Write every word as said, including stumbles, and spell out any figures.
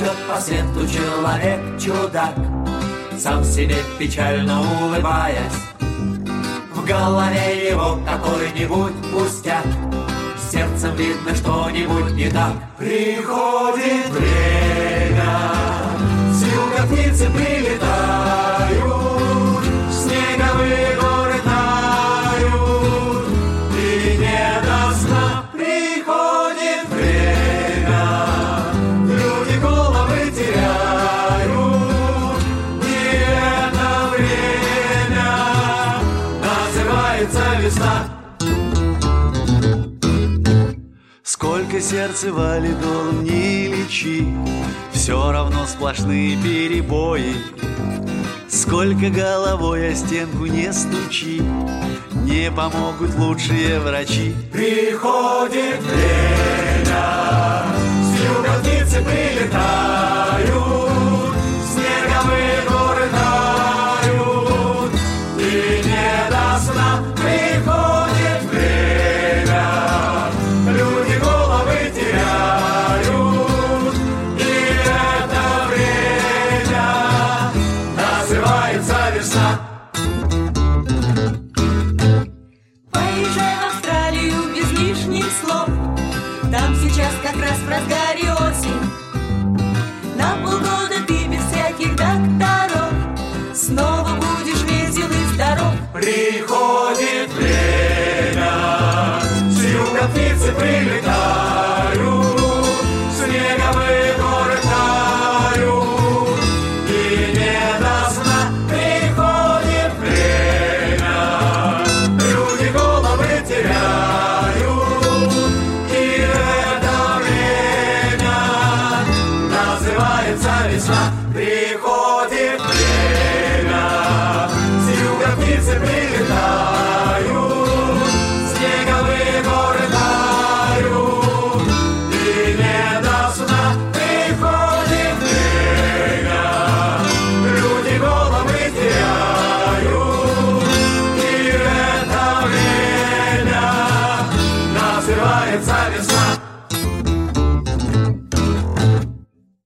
Идет по свету человек-чудак, сам себе печально улыбаясь. В голове его какой-нибудь пустяк, сердцем видно что-нибудь не так. Приходит время, с юга птицы прилетают, снеговые горы тают, и не до сна. Приходит время, люди головы теряют, и это время называется весна. Сколько сердце валит, долом не лечи, все равно сплошные перебои. Сколько головой о стенку не стучи, не помогут лучшие врачи. Приходит время, с юга птицы прилетают, снеговые горы тают, и не до сна. Приходит время, люди головы теряют, и это время называется весна. Поезжай в Австралию без лишних слов, там сейчас как раз в разгаре осень. На полгода ты без всяких докторов снова будешь весел и здоров. Приходит время, с юга птицы прилетают, снеговые горы тают, и не до сна. Приходит время, люди головы теряют, и это время называется весна. Приходит время, с юга птицы прилетают,